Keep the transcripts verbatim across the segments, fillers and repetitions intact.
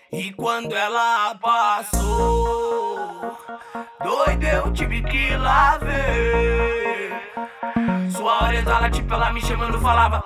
E quando ela passou, doido, eu tive que ir lá ver. Sua orelha, tipo, ela me chamando, falava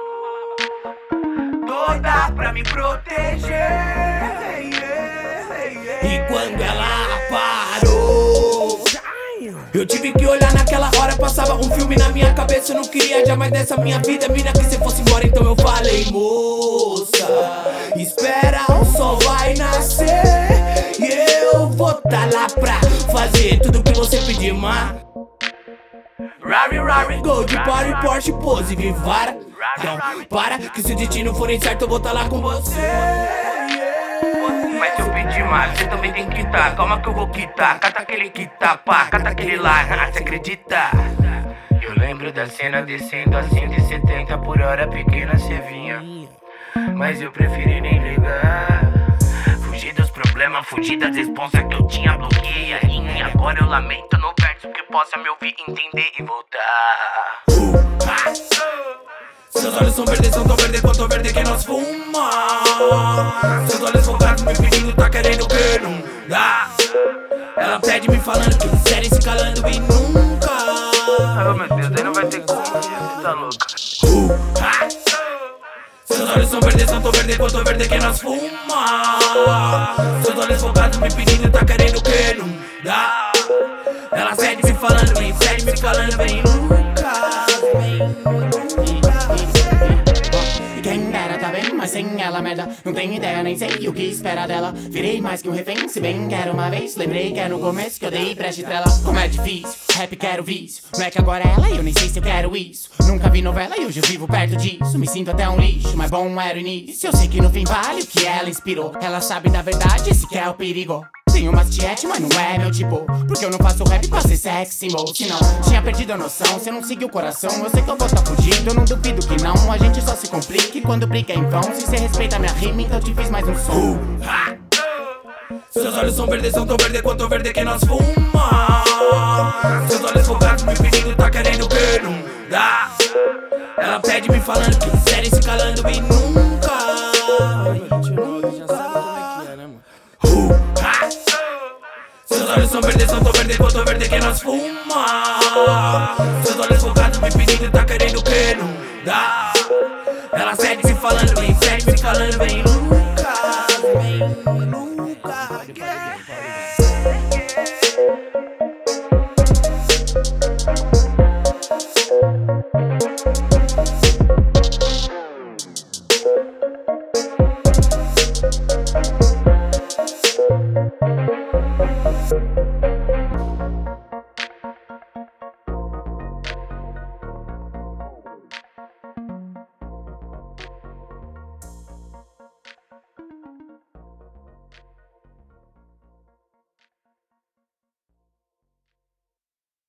toda pra me proteger. E quando ela parou, eu tive que olhar naquela hora. Passava um filme na minha cabeça. Eu não queria jamais dessa minha vida, mina, que você fosse embora. Então eu falei, moça, espera, o sol vai nascer e eu vou tá lá pra fazer tudo que você pedir, ma. Rari, rari, gold, party, Porsche, pose, vivara. Então, para, que se o destino for incerto eu vou tá lá com você. Mas se eu pedir mais, você também tem que quitar. Calma que eu vou quitar, cata aquele quitar, pá, cata aquele lá, cê acredita? Eu lembro da cena descendo assim de setenta por hora, pequena cê vinha, mas eu preferi nem ligar. Fugir dos problemas, fugir das responsas que eu tinha, bloqueei a rinha. E agora eu lamento no verso que possa me ouvir, entender e voltar. uh, ah. Seus olhos são verdes, são tão verdes quanto verde que nós fuma. Seus olhos focados me pedindo, tá querendo que não dá. Ela pede me falando que sério se calando e nunca. Oh meu Deus, aí não vai ter como, você tá louca. uh, ah. Seus olhos são verdes, são tão verdes quanto verde que nós fuma. Seus olhos focados me pedindo, tá querendo que não dá. Ela pede me falando, vem, pede me falando, vem nunca. Quem dera tá bem, mas sem ela merda. Não tenho ideia, nem sei o que espera dela. Virei mais que um refém, se bem que era uma vez. Lembrei que é no começo que eu dei preste trela. Como é difícil, rap quero vício. Não é que agora é ela e eu nem sei se eu quero isso. Nunca vi novela e hoje eu vivo perto disso. Me sinto até um lixo, mas bom era o início. Eu sei que no fim vale o que ela inspirou. Ela sabe da verdade, esse que é o perigo. Tenho umas tiete, mas não é meu tipo. Porque eu não faço rap pra ser sexy, mo. Se não, tinha perdido a noção. Se eu não seguir o coração, eu sei que eu vou tá fugindo. Eu não duvido que não, a gente só se complica. E quando briga é em vão, se cê respeita minha rima, então te fiz mais um som. uh, ah. Seus olhos são verdes, são tão verdes quanto verde que nós fuma. Seus olhos focados me pedindo, tá querendo que não dá. Ela pede me falando que sério se calando e nunca. uh, ah. Seus olhos são verdes, são tão verdes quanto verde que nós fuma. Seus olhos focados me pedindo, tá querendo que não dá. Ela pede me falando, vem, pede me falando, vem nunca. Vem nunca.